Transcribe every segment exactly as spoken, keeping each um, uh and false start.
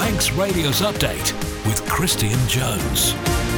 Manx Radio's Update with Christian Jones.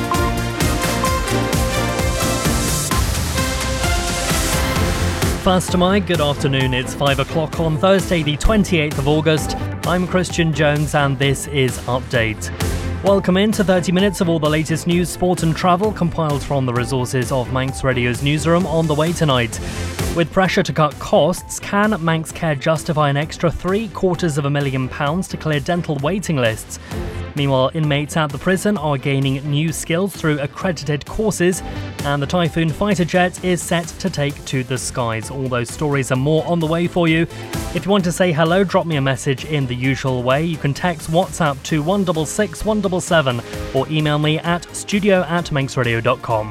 First to my good afternoon, it's five o'clock on Thursday the twenty-eighth of August. I'm Christian Jones and this is Update. Welcome in to thirty minutes of all the latest news, sport and travel compiled from the resources of Manx Radio's newsroom on the way tonight. With pressure to cut costs, can Manx Care justify an extra three quarters of a million pounds to clear dental waiting lists? Meanwhile, inmates at the prison are gaining new skills through accredited courses, and the Typhoon fighter jet is set to take to the skies. All those stories and more on the way for you. If you want to say hello, drop me a message in the usual way. You can text WhatsApp to one six six one seven seven or email me at studio at manxradio dot com.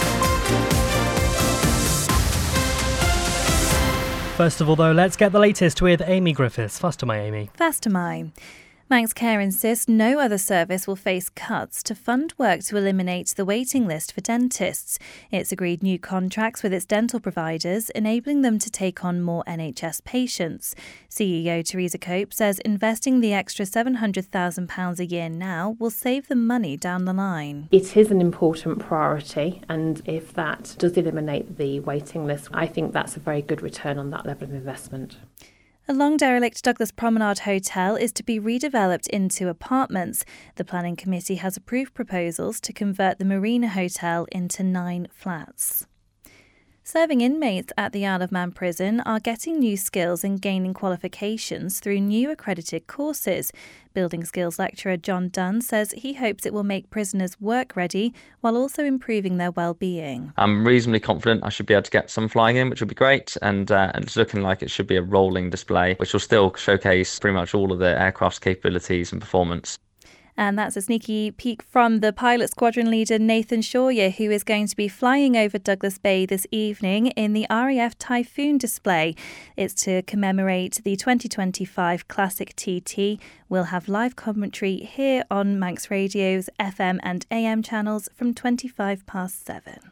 First of all, though, let's get the latest with Amy Griffiths. Faster, my Amy. Faster, my. Manx Care insists no other service will face cuts to fund work to eliminate the waiting list for dentists. It's agreed new contracts with its dental providers, enabling them to take on more N H S patients. C E O Teresa Cope says investing the extra seven hundred thousand pounds a year now will save them money down the line. It is an important priority, and if that does eliminate the waiting list, I think that's a very good return on that level of investment. A long-derelict Douglas Promenade Hotel is to be redeveloped into apartments. The planning committee has approved proposals to convert the Marina Hotel into nine flats. Serving inmates at the Isle of Man prison are getting new skills and gaining qualifications through new accredited courses. Building skills lecturer John Dunn says he hopes it will make prisoners work ready while also improving their well-being. I'm reasonably confident I should be able to get some flying in, which will be great, and, uh, and it's looking like it should be a rolling display, which will still showcase pretty much all of the aircraft's capabilities and performance. And that's a sneaky peek from the pilot squadron leader Nathan Shawyer, who is going to be flying over Douglas Bay this evening in the R A F Typhoon display. It's to commemorate the twenty twenty-five Classic T T. We'll have live commentary here on Manx Radio's F M and A M channels from twenty-five past seven.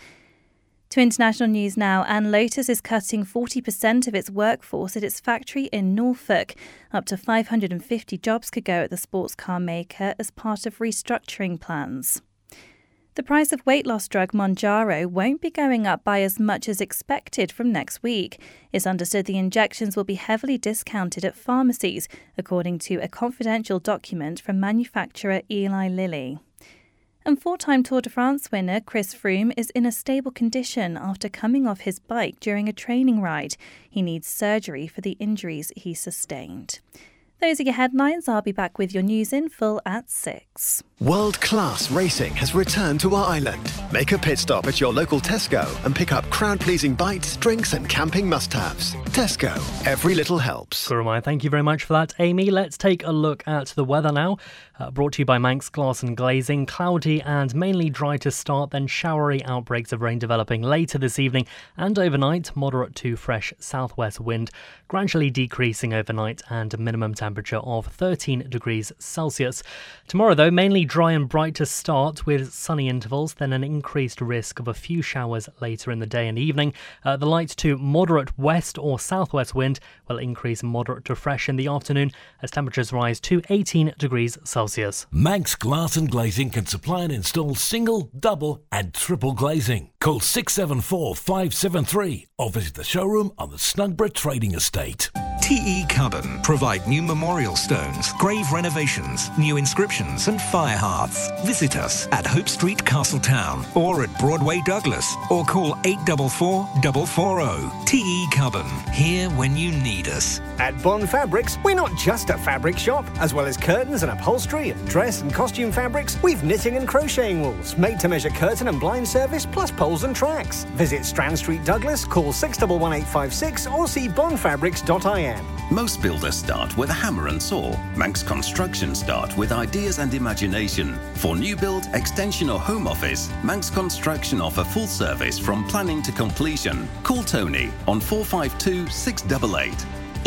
To international news now, and Lotus is cutting forty percent of its workforce at its factory in Norfolk. Up to five hundred fifty jobs could go at the sports car maker as part of restructuring plans. The price of weight loss drug Mounjaro won't be going up by as much as expected from next week. It's understood the injections will be heavily discounted at pharmacies, according to a confidential document from manufacturer Eli Lilly. And four-time Tour de France winner Chris Froome is in a stable condition after coming off his bike during a training ride. He needs surgery for the injuries he sustained. Those are your headlines. I'll be back with your news in full at six. World-class racing has returned to our island. Make a pit stop at your local Tesco and pick up crowd-pleasing bites, drinks and camping must-haves. Tesco, every little helps. Gurumai, thank you very much for that, Amy. Let's take a look at the weather now. Uh, brought to you by Manx Glass and Glazing. Cloudy and mainly dry to start, then showery outbreaks of rain developing later this evening and overnight. Moderate to fresh southwest wind, gradually decreasing overnight, and a minimum temperature of thirteen degrees Celsius. Tomorrow, though, mainly dry and bright to start with sunny intervals, then an increased risk of a few showers later in the day and evening. Uh, the light to moderate west or southwest wind will increase moderate to fresh in the afternoon as temperatures rise to eighteen degrees Celsius. Manx Glass and Glazing can supply and install single, double and triple glazing. Call six seven four, five seven three or visit the showroom on the Snugborough Trading Estate. T E Carbon provide new memorial stones, grave renovations, new inscriptions and fire hearths. Visit us at Hope Street, Castletown or at Broadway, Douglas, or call eight four four, four four zero. T E Carbon, here when you need us. At Bond Fabrics, we're not just a fabric shop. As well as curtains and upholstery and dress and costume fabrics, we've knitting and crocheting wools, made-to-measure curtain and blind service, plus poles and tracks. Visit Strand Street, Douglas, call six one one eight five six or see bond fabrics dot I n. Most builders start with a hammer and saw. Manx Construction start with ideas and imagination. For new build, extension or home office, Manx Construction offer full service from planning to completion. Call Tony on four five two, six eight eight.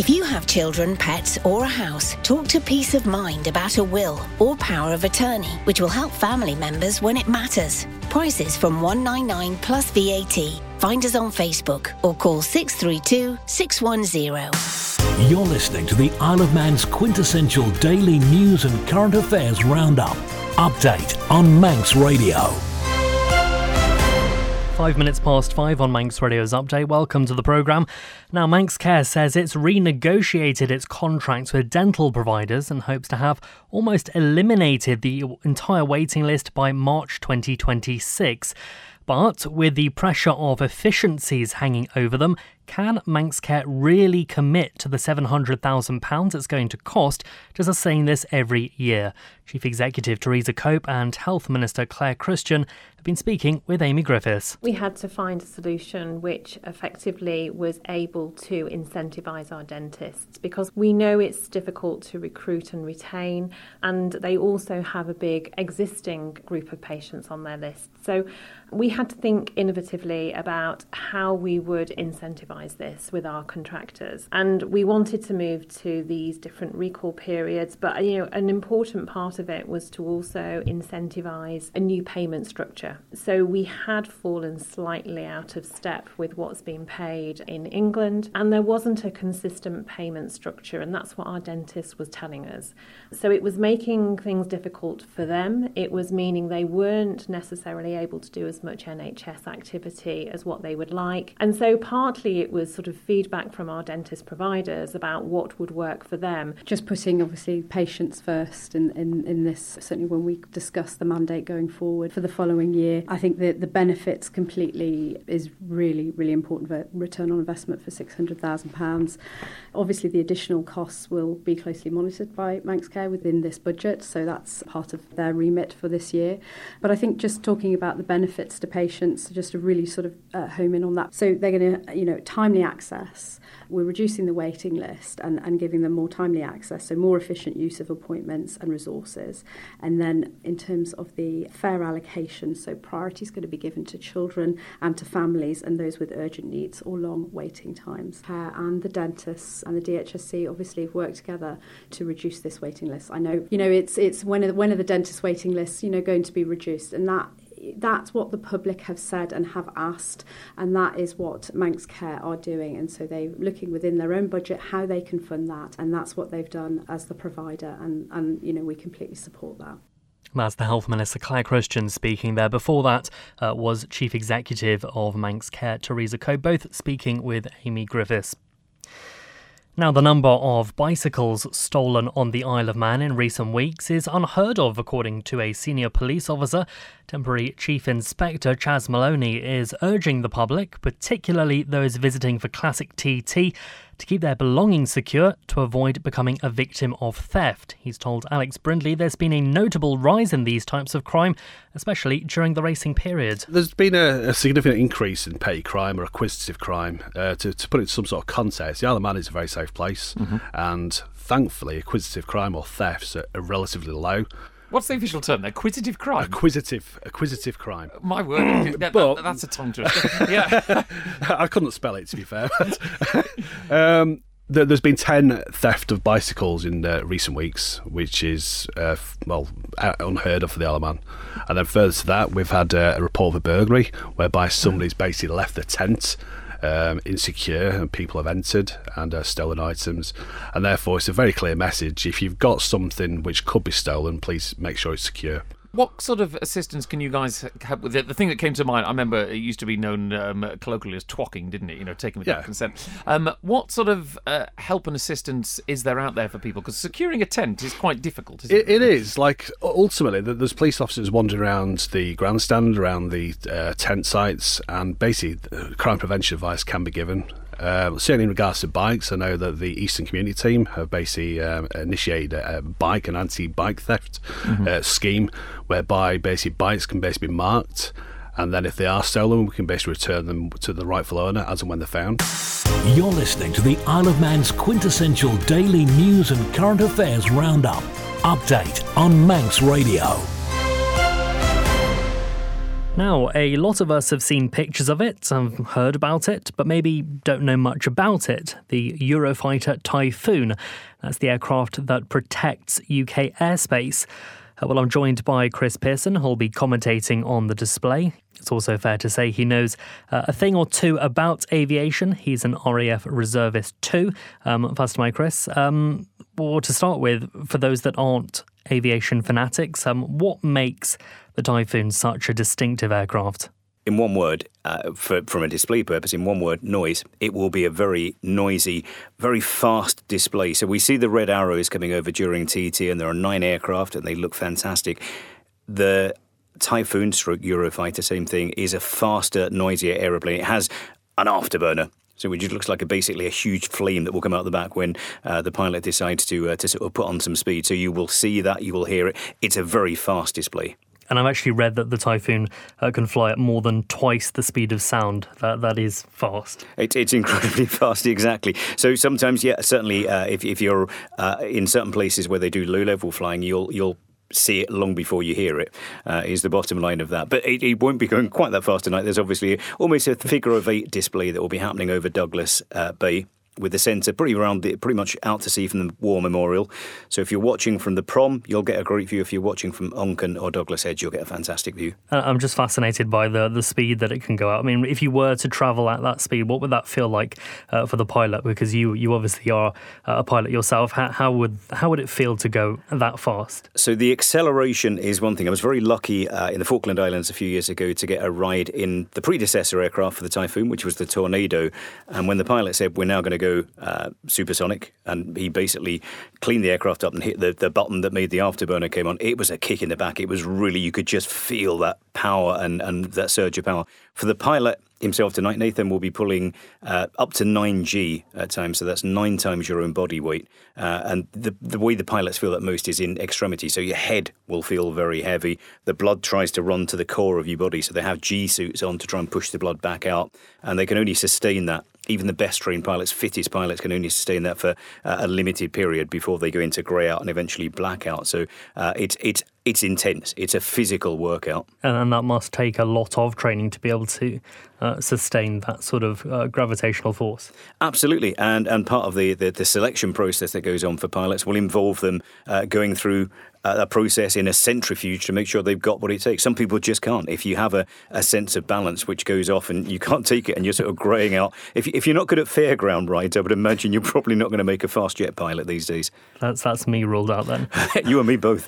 If you have children, pets or a house, talk to Peace of Mind about a will or power of attorney, which will help family members when it matters. Prices from one hundred ninety-nine pounds plus V A T. Find us on Facebook or call six three two, six one zero. You're listening to the Isle of Man's quintessential daily news and current affairs roundup. Update on Manx Radio. Five minutes past five on Manx Radio's Update. Welcome to the programme. Now, Manx Care says it's renegotiated its contracts with dental providers and hopes to have almost eliminated the entire waiting list by March twenty twenty-six. But with the pressure of efficiencies hanging over them, can Manx Care really commit to the seven hundred thousand pounds it's going to cost just as saying this every year? Chief Executive Theresa Cope and Health Minister Claire Christian have been speaking with Amy Griffiths. We had to find a solution which effectively was able to incentivise our dentists, because we know it's difficult to recruit and retain, and they also have a big existing group of patients on their list. So we had to think innovatively about how we would incentivise this with our contractors, and we wanted to move to these different recall periods, but you know, an important part of it was to also incentivise a new payment structure. So we had fallen slightly out of step with what's been paid in England, and there wasn't a consistent payment structure, and that's what our dentist was telling us. So it was making things difficult for them. It was meaning they weren't necessarily able to do as much N H S activity as what they would like, and so partly it was sort of feedback from our dentist providers about what would work for them. Just putting obviously patients first in, in, in this, certainly when we discuss the mandate going forward for the following year, I think that the benefits completely is really, really important for return on investment for six hundred thousand pounds. Obviously the additional costs will be closely monitored by Manx Care within this budget, so that's part of their remit for this year. But I think just talking about the benefits to patients, just to really sort of uh, home in on that. So they're going to, you know, timely access. We're reducing the waiting list and, and giving them more timely access, so more efficient use of appointments and resources. And then in terms of the fair allocation, so priority is going to be given to children and to families and those with urgent needs or long waiting times. Care and the dentists and the D H S C obviously have worked together to reduce this waiting list. I know, you know, it's it's when are, when are the dentist waiting lists, you know, going to be reduced, and that that's what the public have said and have asked, and that is what Manx Care are doing. And so they're looking within their own budget how they can fund that, and that's what they've done as the provider, and, and you know, we completely support that. That's the Health Minister Claire Christian speaking there. Before that uh, was Chief Executive of Manx Care Theresa Cope, both speaking with Amy Griffiths. Now, the number of bicycles stolen on the Isle of Man in recent weeks is unheard of, according to a senior police officer. Temporary Chief Inspector Chaz Maloney is urging the public, particularly those visiting for Classic T T, to keep their belongings secure to avoid becoming a victim of theft. He's told Alex Brindley there's been a notable rise in these types of crime, especially during the racing period. There's been a, a significant increase in petty crime or acquisitive crime. Uh, to, to put it in some sort of context, the Isle of Man is a very safe place, mm-hmm. and thankfully acquisitive crime or thefts are, are relatively low. What's the official term? Acquisitive crime? Acquisitive, acquisitive crime. My word, that, but, that, that's a tongue twister. Yeah, I couldn't spell it, to be fair. um, there, there's been ten theft of bicycles in uh, recent weeks, which is uh, well unheard of for the Isle of Man. And then further to that, we've had uh, a report of a burglary whereby somebody's basically left the tent Um, insecure, and people have entered and uh, stolen items, and therefore it's a very clear message: if you've got something which could be stolen, please make sure it's secure. What sort of assistance can you guys have with it? The thing that came to mind, I remember it used to be known um, colloquially as twocking, didn't it? You know, taken without yeah. consent. Um, what sort of uh, help and assistance is there out there for people? Because securing a tent is quite difficult, isn't it? It, it is. Like, ultimately, there's police officers wandering around the grandstand, around the uh, tent sites, and basically crime prevention advice can be given. Uh, certainly in regards to bikes, I know that the Eastern Community Team have basically um, initiated a, a bike and anti-bike theft mm-hmm. uh, scheme, whereby basically bikes can basically be marked, and then if they are stolen, we can basically return them to the rightful owner as and when they're found. You're listening to the Isle of Man's quintessential daily news and current affairs roundup. Update on Manx Radio. Now, a lot of us have seen pictures of it, have heard about it, but maybe don't know much about it. The Eurofighter Typhoon. That's the aircraft that protects U K airspace. Uh, well, I'm joined by Chris Pearson, who'll be commentating on the display. It's also fair to say he knows uh, a thing or two about aviation. He's an R A F reservist too. Um, first of all, Chris, um, well, to start with, for those that aren't aviation fanatics, um, what makes the Typhoon such a distinctive aircraft? In one word, uh, for, from a display purpose, in one word, noise. It will be a very noisy, very fast display. So we see the red arrows coming over during T T, and there are nine aircraft, and they look fantastic. The Typhoon stroke Eurofighter, same thing, is a faster, noisier aeroplane. It has an afterburner. So it just looks like a, basically a huge flame that will come out the back when uh, the pilot decides to uh, to sort of put on some speed. So you will see that, you will hear it. It's a very fast display. And I've actually read that the Typhoon uh, can fly at more than twice the speed of sound. That That is fast. It, it's incredibly fast, exactly. So sometimes, yeah, certainly uh, if, if you're uh, in certain places where they do low-level flying, you'll you'll see it long before you hear it, uh, is the bottom line of that. But it, it won't be going quite that fast tonight. There's obviously almost a figure of eight display that will be happening over Douglas uh, Bay, with the centre pretty around the, pretty much out to sea from the War Memorial. So if you're watching from the Prom, you'll get a great view. If you're watching from Onken or Douglas Edge, you'll get a fantastic view. I'm just fascinated by the the speed that it can go at. I mean, if you were to travel at that speed, what would that feel like uh, for the pilot? Because you you obviously are a pilot yourself. How, how would how would it feel to go that fast? So the acceleration is one thing. I was very lucky uh, in the Falkland Islands a few years ago to get a ride in the predecessor aircraft for the Typhoon, which was the Tornado. And when the pilot said, we're now going to go Uh, supersonic, and he basically cleaned the aircraft up and hit the, the button that made the afterburner came on, it was a kick in the back. It was really, you could just feel that power and, and that surge of power. For the pilot himself tonight, Nathan will be pulling uh, up to nine G at times, so that's nine times your own body weight. Uh, and the, the way the pilots feel that most is in extremity, so your head will feel very heavy. The blood tries to run to the core of your body, so they have G suits on to try and push the blood back out, and they can only sustain that. Even the best trained pilots, fittest pilots, can only sustain that for uh, a limited period before they go into grey out and eventually blackout. So uh, it's it's it's intense. It's a physical workout, and, and that must take a lot of training to be able to uh, sustain that sort of uh, gravitational force. Absolutely, and and part of the, the the selection process that goes on for pilots will involve them uh, going through a process in a centrifuge to make sure they've got what it takes. Some people just can't. If you have a, a sense of balance which goes off and you can't take it and you're sort of greying out, if, if you're not good at fairground rides, I would imagine you're probably not going to make a fast jet pilot these days. That's that's me ruled out then. You and me both.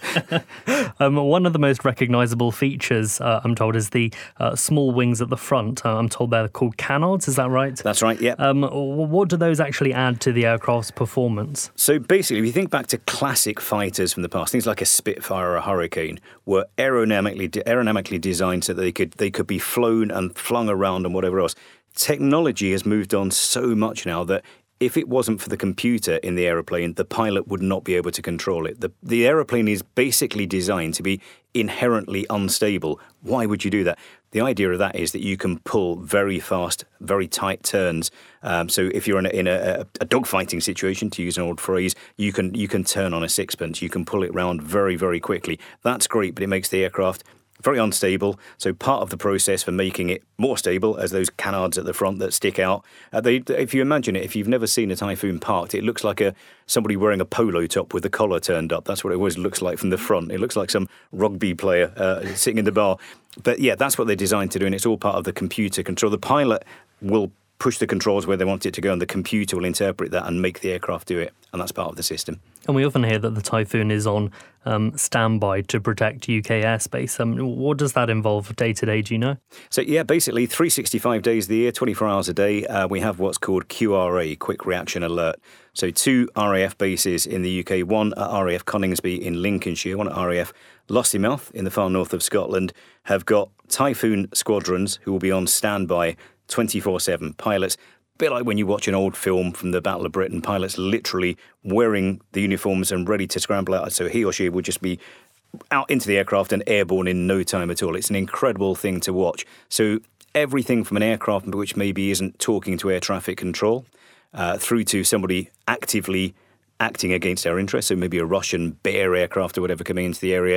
um, one of the most recognisable features, uh, I'm told, is the uh, small wings at the front. Uh, I'm told they're called canards, is that right? That's right, yeah. Um, what do those actually add to the aircraft's performance? So basically, if you think back to classic fighters from the past, things like a Spitfire or a Hurricane were aerodynamically aerodynamically designed so that they could they could be flown and flung around and whatever else. Technology has moved on so much now that if it wasn't for the computer in the aeroplane, the pilot would not be able to control it. The, the aeroplane is basically designed to be inherently unstable. Why would you do that? The idea of that is that you can pull very fast, very tight turns. Um, so if you're in, a, in a, a dogfighting situation, to use an old phrase, you can you can turn on a sixpence. You can pull it round very, very quickly. That's great, but it makes the aircraft very unstable. So part of the process for making it more stable, as those canards at the front that stick out, uh, they, if you imagine it, if you've never seen a Typhoon parked, it looks like a somebody wearing a polo top with the collar turned up. That's what it always looks like from the front. It looks like some rugby player uh, sitting in the bar. But yeah, that's what they're designed to do, and it's all part of the computer control. The pilot will push the controls where they want it to go, and the computer will interpret that and make the aircraft do it, and that's part of the system. And we often hear that the Typhoon is on um, standby to protect U K airspace. Um, what does that involve day to day, do you know? So, yeah, basically three hundred sixty-five days of the year, twenty-four hours a day, uh, we have what's called Q R A, Quick Reaction Alert. So two R A F bases in the U K, one at R A F Coningsby in Lincolnshire, one at R A F Lossiemouth in the far north of Scotland, have got Typhoon squadrons who will be on standby twenty-four seven. Pilots, a bit like when you watch an old film from the Battle of Britain, pilots literally wearing the uniforms and ready to scramble out. So he or she would just be out into the aircraft and airborne in no time at all. It's an incredible thing to watch. So everything from an aircraft which maybe isn't talking to air traffic control uh, through to somebody actively acting against our interests, so maybe a Russian Bear aircraft or whatever coming into the area,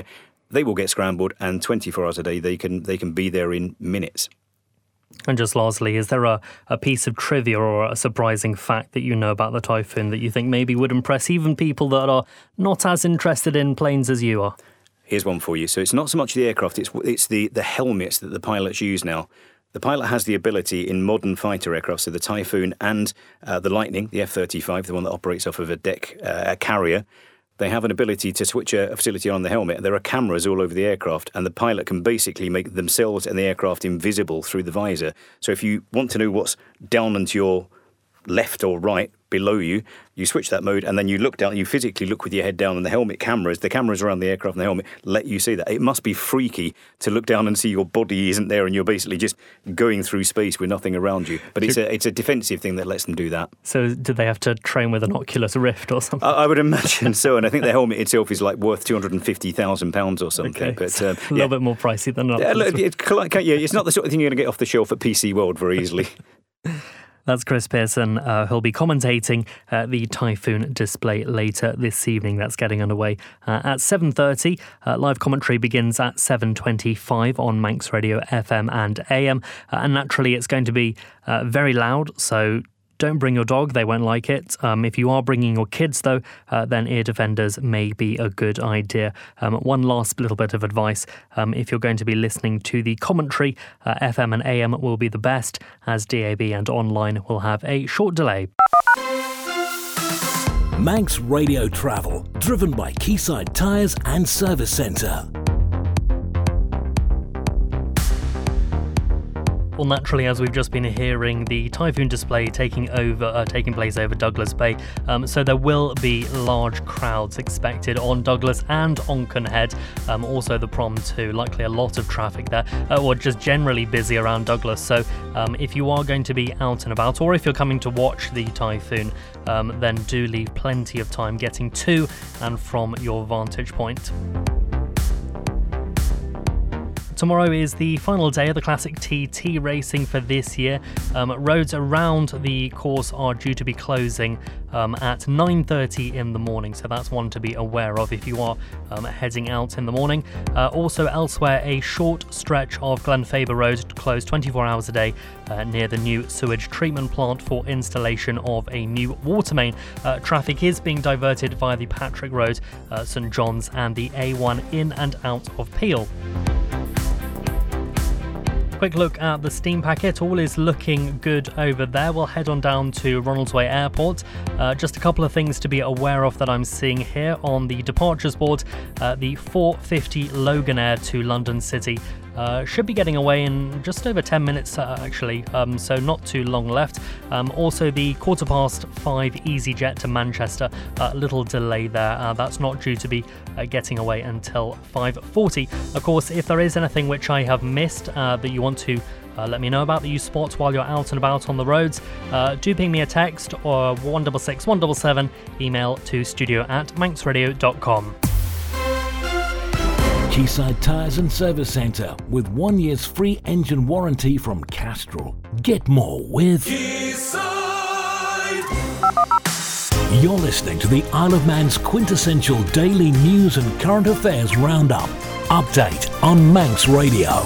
they will get scrambled, and twenty-four hours a day they can they can be there in minutes. And just lastly, is there a, a piece of trivia or a surprising fact that you know about the Typhoon that you think maybe would impress even people that are not as interested in planes as you are? Here's one for you. So it's not so much the aircraft, it's it's the, the helmets that the pilots use now. The pilot has the ability in modern fighter aircraft, so the Typhoon and uh, the Lightning, the F thirty-five, the one that operates off of a deck uh, a carrier, they have an ability to switch a, a facility on the helmet. There are cameras all over the aircraft, and the pilot can basically make themselves and the aircraft invisible through the visor. So if you want to know what's down and to your left or right below you, you switch that mode, and then you look down, you physically look with your head down, and the helmet cameras, the cameras around the aircraft and the helmet let you see that. It must be freaky to look down and see your body isn't there and you're basically just going through space with nothing around you. But it's a it's a defensive thing that lets them do that. So did they have to train with an Oculus Rift or something? I, I would imagine so, and I think the helmet itself is like worth two hundred fifty thousand pounds or something. Okay. But um, a little yeah. bit more pricey than an Yeah, Oculus look, it's, yeah, it's not the sort of thing you're going to get off the shelf at P C World very easily. That's Chris Pearson, uh, who'll be commentating uh, the Typhoon display later this evening. That's getting underway uh, at seven thirty. Uh, live commentary begins at seven twenty-five on Manx Radio F M and A M. Uh, and naturally, it's going to be uh, very loud, so don't bring your dog, they won't like it. Um, if you are bringing your kids, though, uh, then ear defenders may be a good idea. Um, one last little bit of advice. Um, if you're going to be listening to the commentary, uh, F M and A M will be the best, as D A B and online will have a short delay. Manx Radio Travel, driven by Quayside Tyres and Service Centre. Well, naturally, as we've just been hearing, the Typhoon display taking over, uh, taking place over Douglas Bay, um, so there will be large crowds expected on Douglas and Onchan Head. Um, also the prom too, likely a lot of traffic there, uh, or just generally busy around Douglas. So um, if you are going to be out and about, or if you're coming to watch the Typhoon, um, then do leave plenty of time getting to and from your vantage point. Tomorrow is the final day of the Classic T T racing for this year. Um, roads around the course are due to be closing um, at nine thirty in the morning, so that's one to be aware of if you are um, heading out in the morning. Uh, also elsewhere, a short stretch of Glenfaber Road closed twenty-four hours a day uh, near the new sewage treatment plant for installation of a new water main. Uh, traffic is being diverted via the Patrick Road, uh, St John's and the A one in and out of Peel. Quick look at the steam packet. All is looking good over there. We'll head on down to Ronaldsway Airport. Uh, just a couple of things to be aware of that I'm seeing here on the departures board. Uh, the four fifty Loganair to London City uh, should be getting away in just over ten minutes uh, actually, um, so not too long left. Um, also the quarter past five EasyJet to Manchester, a uh, little delay there. Uh, that's not due to be uh, getting away until five forty. Of course, if there is anything which I have missed uh, that you want to uh, let me know about that you spot while you're out and about on the roads, uh, do ping me a text or one six six one seven seven, email to studio at manxradio dot com. Quayside Tyres and Service Centre with one year's free engine warranty from Castrol. Get more with Quayside. You're listening to the Isle of Man's quintessential daily news and current affairs roundup. Update on Manx Radio.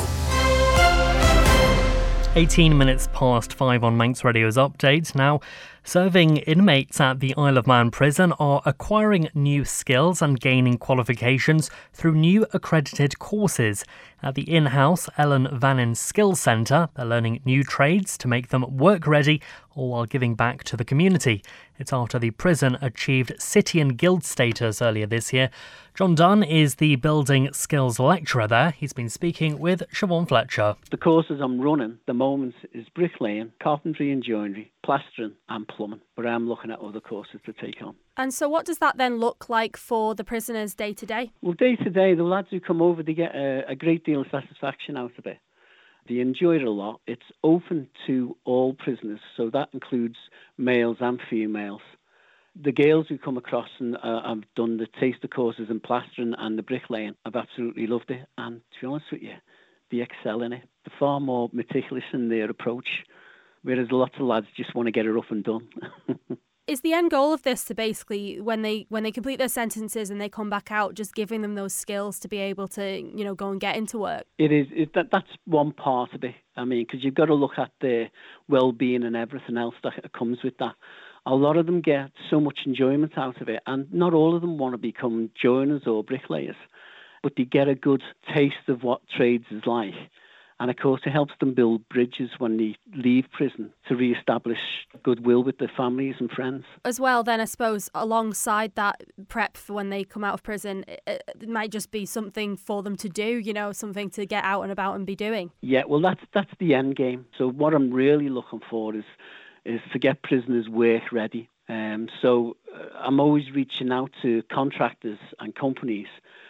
eighteen minutes past five on Manx Radio's update. Now, serving inmates at the Isle of Man prison are acquiring new skills and gaining qualifications through new accredited courses. At the in-house Ellen Vannin Skills Centre, they're learning new trades to make them work-ready, all while giving back to the community. It's after the prison achieved City and Guild status earlier this year. John Dunn is the building skills lecturer there. He's been speaking with Siobhan Fletcher. The courses I'm running at the moment is bricklaying, carpentry and joinery, plastering and plumbing, but I'm looking at other courses to take on. And so what does that then look like for the prisoners day to day? Well, day to day, the lads who come over, they get a, a great deal of satisfaction out of it. They enjoy it a lot. It's open to all prisoners, so that includes males and females. The girls who come across and uh, have done the taster courses in plastering and the bricklaying have absolutely loved it. And to be honest with you, they excel in it. They're far more meticulous in their approach, whereas lots of lads just want to get it up and done. Is the end goal of this to basically, when they when they complete their sentences and they come back out, just giving them those skills to be able to, you know, go and get into work? It is. It, that, that's one part of it. I mean, because you've got to look at their well-being and everything else that comes with that. A lot of them get so much enjoyment out of it, and not all of them want to become joiners or bricklayers, but they get a good taste of what trades is like. And of course, it helps them build bridges when they leave prison to re-establish goodwill with their families and friends. As well, then, I suppose, alongside that prep for when they come out of prison, it, it might just be something for them to do, you know, something to get out and about and be doing. Yeah, well, that's that's the end game. So what I'm really looking for is is to get prisoners work ready. Um, so uh, I'm always reaching out to contractors and companies.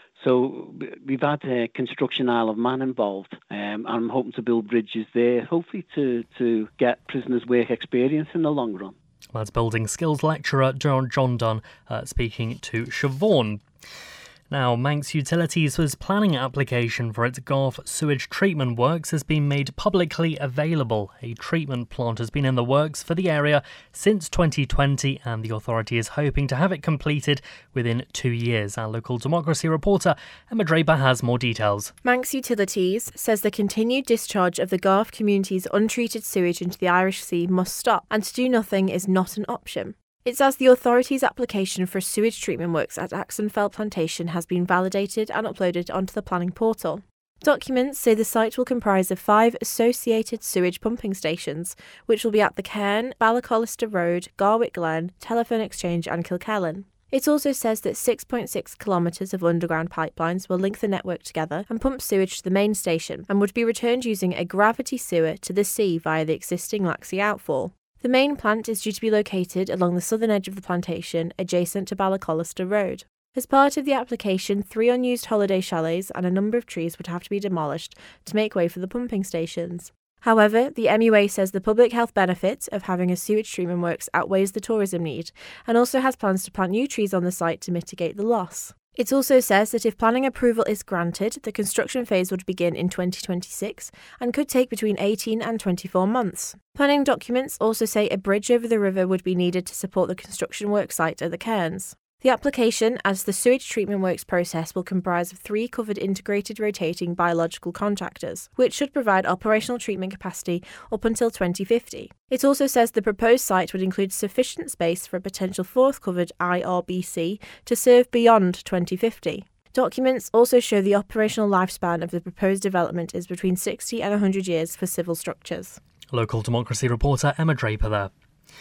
So we've had uh, Construction Isle of Man involved. Um, I'm hoping to build bridges there, hopefully to, to get prisoners work experience in the long run. That's building skills lecturer John, John Dunn uh, speaking to Siobhan. Now, Manx Utilities' was planning application for its Garth sewage treatment works has been made publicly available. A treatment plant has been in the works for the area since twenty twenty, and the authority is hoping to have it completed within two years. Our local democracy reporter Emma Draper has more details. Manx Utilities says the continued discharge of the Garth community's untreated sewage into the Irish Sea must stop, and to do nothing is not an option. It says the authority's application for sewage treatment works at Axonfell Plantation has been validated and uploaded onto the planning portal. Documents say the site will comprise of five associated sewage pumping stations, which will be at the Cairn, Ballacollister Road, Garwick Glen, Telephone Exchange and Kilkellan. It also says that six point six kilometres of underground pipelines will link the network together and pump sewage to the main station, and would be returned using a gravity sewer to the sea via the existing Laxey outfall. The main plant is due to be located along the southern edge of the plantation, adjacent to Ballacollister Road. As part of the application, three unused holiday chalets and a number of trees would have to be demolished to make way for the pumping stations. However, the M U A says the public health benefit of having a sewage treatment works outweighs the tourism need, and also has plans to plant new trees on the site to mitigate the loss. It also says that if planning approval is granted, the construction phase would begin in twenty twenty-six and could take between eighteen and twenty-four months. Planning documents also say a bridge over the river would be needed to support the construction work site at the Cairns. The application, as the sewage treatment works process, will comprise of three covered integrated rotating biological contractors, which should provide operational treatment capacity up until twenty fifty. It also says the proposed site would include sufficient space for a potential fourth covered I R B C to serve beyond twenty fifty. Documents also show the operational lifespan of the proposed development is between sixty and one hundred years for civil structures. Local democracy reporter Emma Draper there.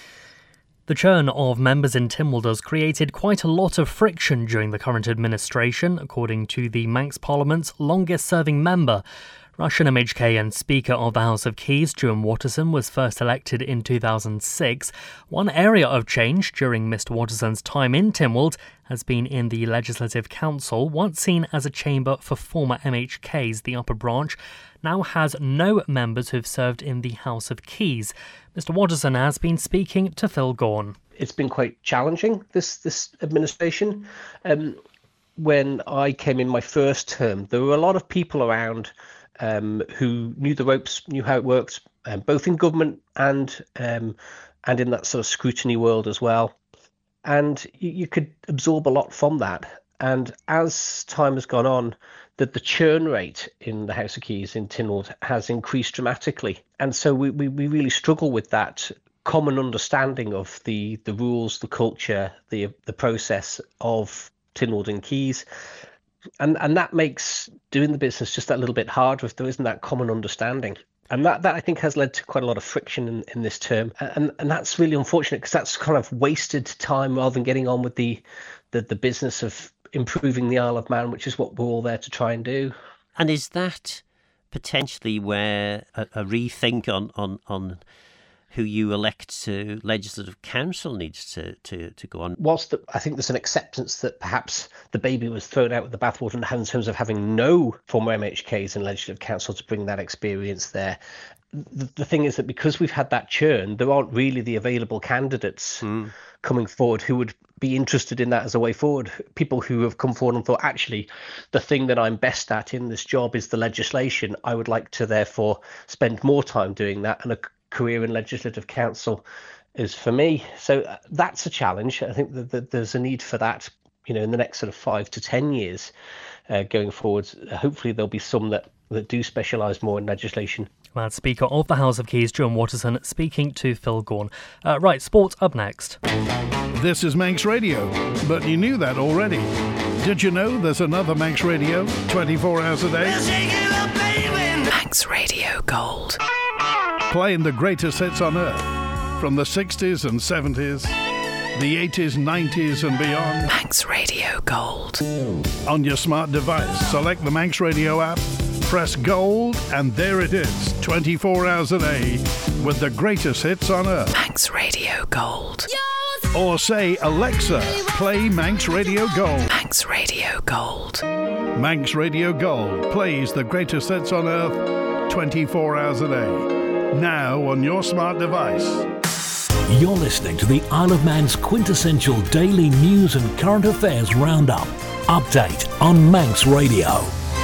The churn of members in Tynwald has created quite a lot of friction during the current administration, according to the Manx Parliament's longest-serving member. Russian M H K and Speaker of the House of Keys, Juan Watterson, was first elected in two thousand six. One area of change during Mister Watterson's time in Tynwald has been in the Legislative Council, once seen as a chamber for former M H Ks. The upper branch now has no members who've served in the House of Keys. Mister Watterson has been speaking to Phil Gaughan. It's been quite challenging, this, this administration. Um, when I came in my first term, there were a lot of people around Um, who knew the ropes, knew how it worked, um, both in government and um, and in that sort of scrutiny world as well. And you, you could absorb a lot from that. And as time has gone on, that the churn rate in the House of Keys in Tynwald has increased dramatically. And so we, we, we really struggle with that common understanding of the, the rules, the culture, the the process of Tynwald and Keys. And and that makes doing the business just that little bit harder if there isn't that common understanding. And that, that I think has led to quite a lot of friction in, in this term. And and that's really unfortunate because that's kind of wasted time rather than getting on with the, the, the business of improving the Isle of Man, which is what we're all there to try and do. And is that potentially where a, a rethink on, on, on who you elect to Legislative Council needs to, to, to go on? Whilst the, I think there's an acceptance that perhaps the baby was thrown out with the bathwater in terms of having no former M H Ks in Legislative Council to bring that experience there, the, the thing is that because we've had that churn, there aren't really the available candidates mm. coming forward who would be interested in that as a way forward. People who have come forward and thought, actually, the thing that I'm best at in this job is the legislation. I would like to therefore spend more time doing that, and a career in Legislative Council is for me. So uh, that's a challenge. I think that, that there's a need for that, you know, in the next sort of five to ten years uh, going forward. Hopefully there'll be some that, that do specialise more in legislation. That's Speaker of the House of Keys, John Watterson, speaking to Phil Gaughan. Uh, right, sport up next. This is Manx Radio, but you knew that already. Did you know there's another Manx Radio twenty-four hours a day? Manx Radio Gold. Playing the greatest hits on earth from the sixties and seventies, the eighties, nineties and beyond. Manx Radio Gold. On your smart device, select the Manx Radio app, press Gold, and there it is, twenty-four hours a day with the greatest hits on earth. Manx Radio Gold. Or say, Alexa, play Manx Radio Gold. Manx Radio Gold. Manx Radio Gold plays the greatest hits on earth twenty-four hours a day. Now on your smart device. You're listening to the Isle of Man's quintessential daily news and current affairs roundup. Update on Manx Radio.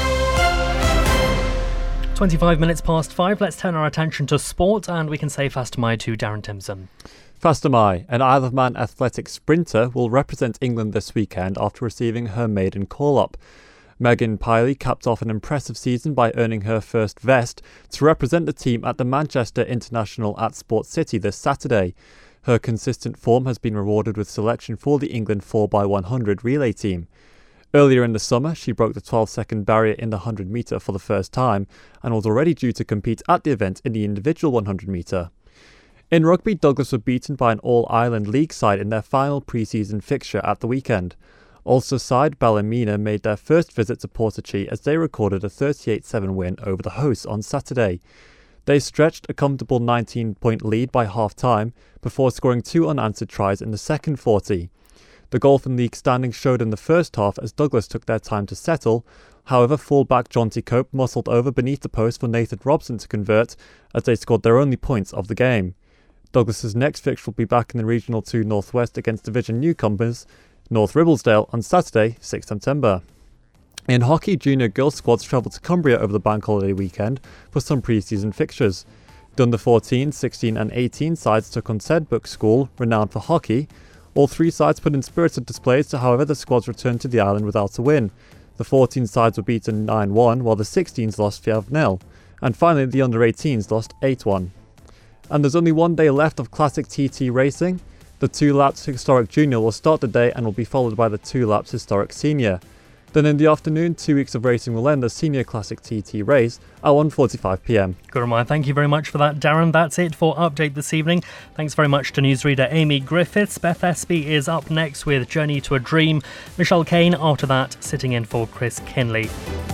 twenty-five minutes past five, let's turn our attention to sport, and we can say Fastamai to Darren Timson. Fastamai, an Isle of Man athletic sprinter, will represent England this weekend after receiving her maiden call-up. Megan Piley capped off an impressive season by earning her first vest to represent the team at the Manchester International at Sport City this Saturday. Her consistent form has been rewarded with selection for the England four by one hundred relay team. Earlier in the summer, she broke the twelve-second barrier in the one hundred metre for the first time and was already due to compete at the event in the individual one hundred metre. In rugby, Douglas were beaten by an All-Ireland League side in their final pre-season fixture at the weekend. Ulster side Ballymena made their first visit to Portachi as they recorded a thirty-eight seven win over the hosts on Saturday. They stretched a comfortable nineteen-point lead by half-time before scoring two unanswered tries in the second forty. The Golfing League standings showed in the first half as Douglas took their time to settle. However, fullback Jonty Cope muscled over beneath the post for Nathan Robson to convert as they scored their only points of the game. Douglas's next fixture will be back in the Regional two Northwest against division newcomers North Ribblesdale on Saturday, sixth September. In hockey, junior girls squads travelled to Cumbria over the bank holiday weekend for some pre-season fixtures. The under fourteen, sixteen and eighteen sides took on Sedbrook School, renowned for hockey. All three sides put in spirited displays, however the squads returned to the island without a win. The fourteen sides were beaten nine one, while the sixteens lost five nil. And finally, the under eighteens lost eight one. And there's only one day left of Classic T T racing. The two laps Historic Junior will start the day and will be followed by the two laps Historic Senior. Then in the afternoon, two weeks of racing will end the Senior Classic T T race at one forty-five p m. Good reminder. Thank you very much for that, Darren. That's it for Update this evening. Thanks very much to newsreader Amy Griffiths. Beth Espy is up next with Journey to a Dream. Michelle Kane after that, sitting in for Chris Kinley.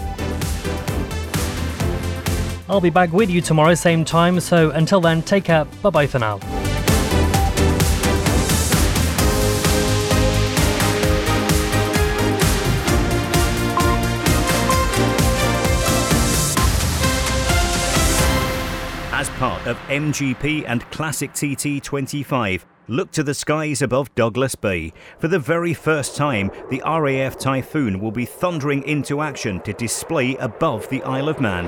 I'll be back with you tomorrow, same time. So until then, take care. Bye-bye for now. As part of M G P and Classic T T twenty-five, look to the skies above Douglas Bay. For the very first time, the R A F Typhoon will be thundering into action to display above the Isle of Man.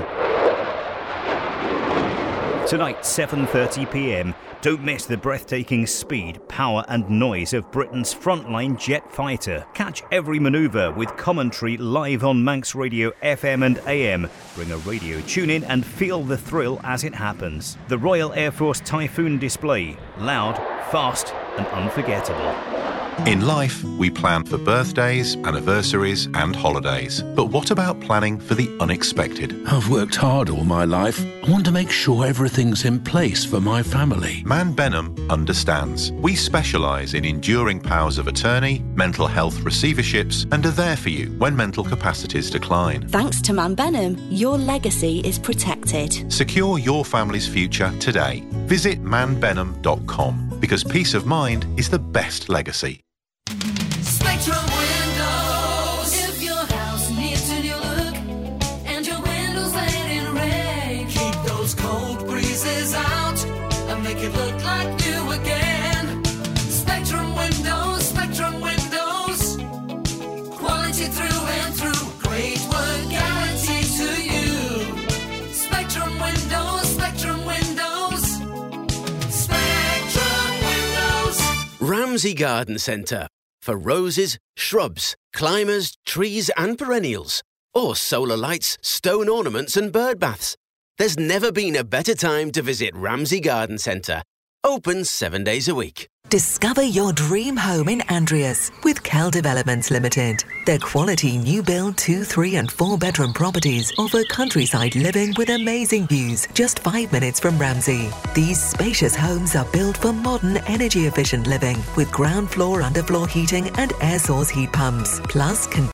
Tonight, seven thirty p m, don't miss the breathtaking speed, power and noise of Britain's frontline jet fighter. Catch every manoeuvre with commentary live on Manx Radio F M and A M. Bring a radio tune in and feel the thrill as it happens. The Royal Air Force Typhoon display. Loud, fast and unforgettable. In life, we plan for birthdays, anniversaries and holidays. But what about planning for the unexpected? I've worked hard all my life. I want to make sure everything's in place for my family. Man Benham understands. We specialise in enduring powers of attorney, mental health receiverships and are there for you when mental capacities decline. Thanks to Man Benham, your legacy is protected. Secure your family's future today. Visit man benham dot com because peace of mind is the best legacy. Spectrum Windows. If your house needs a new look and your windows letting rain, keep those cold breezes out and make it look like new again. Spectrum Windows, Spectrum Windows. Quality through and through. Great work guaranteed to you. Spectrum Windows, Spectrum Windows. Spectrum Windows. Ramsey Garden Centre. For roses, shrubs, climbers, trees and perennials. Or solar lights, stone ornaments and bird baths. There's never been a better time to visit Ramsey Garden Centre. Open seven days a week. Discover your dream home in Andreas with Kell Developments Limited. Their quality new build two, three and four bedroom properties offer countryside living with amazing views just five minutes from Ramsey. These spacious homes are built for modern energy efficient living with ground floor underfloor heating and air source heat pumps. Plus,